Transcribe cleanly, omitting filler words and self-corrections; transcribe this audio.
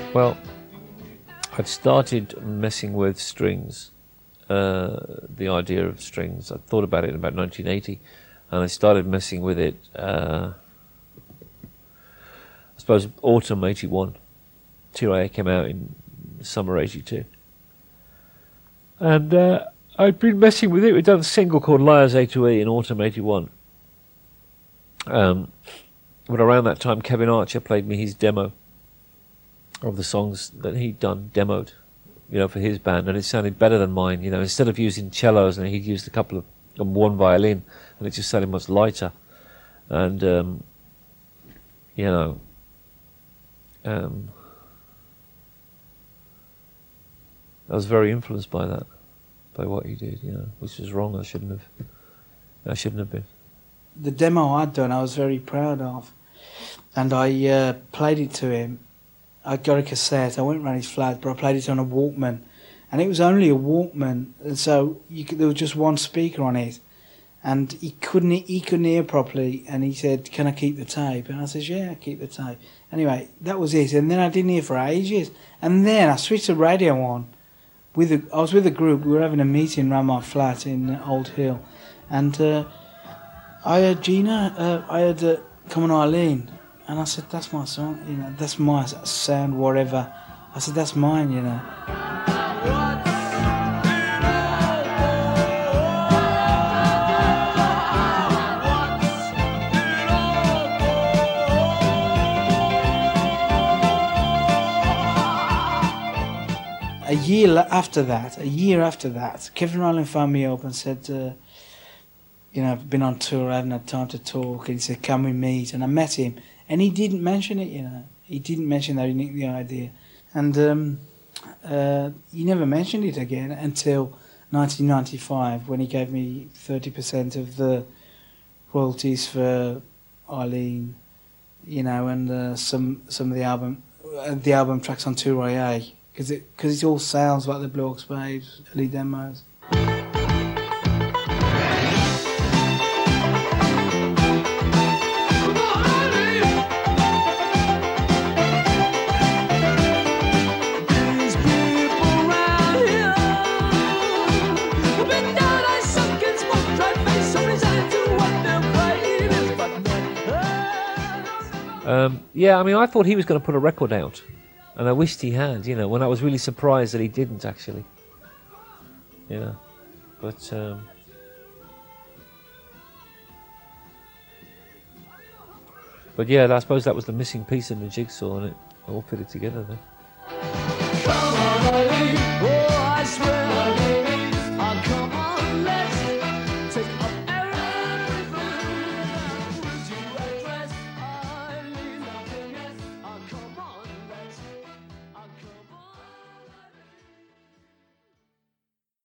Well, I'd started messing with strings, the idea of strings. I thought about it in about 1980, and I started messing with it, I suppose, autumn 81. Tiraia came out in summer 82. And I'd been messing with it. We'd done a single called Liars A to E in autumn 81. But around that time, Kevin Archer played me his demo of the songs that he'd done, demoed, for his band, and it sounded better than mine. Instead of using cellos, and he'd used a couple of one violin, and it just sounded much lighter. And I was very influenced by that, by what he did, which was wrong. I shouldn't have been. The demo I'd done, I was very proud of, and I played it to him. I got a cassette. I went round his flat, but I played it on a Walkman, and it was only a Walkman, and so there was just one speaker on it, and he couldn't hear properly. And he said, "Can I keep the tape?" And I said, "Yeah, keep the tape." Anyway, that was it. And then I didn't hear for ages, and then I switched the radio on. I was with a group. We were having a meeting around my flat in Old Hill, and I heard Gina. I heard "Come On Eileen." And I said, "That's my song, that's my sound, whatever." I said, "That's mine, A year after that, Kevin Rowland phoned me up and said, I've been on tour, I haven't had time to talk. And he said, "Can we meet?" And I met him. And he didn't mention it, He didn't mention that he nicked the idea. And he never mentioned it again until 1995, when he gave me 30% of the royalties for Eileen, and some of the album tracks on Tiraia, because it all sounds like the Blue Ox Babes early demos. I thought he was going to put a record out, and I wished he had, when I was really surprised that he didn't, actually. But I suppose that was the missing piece in the jigsaw, and it all fitted together then.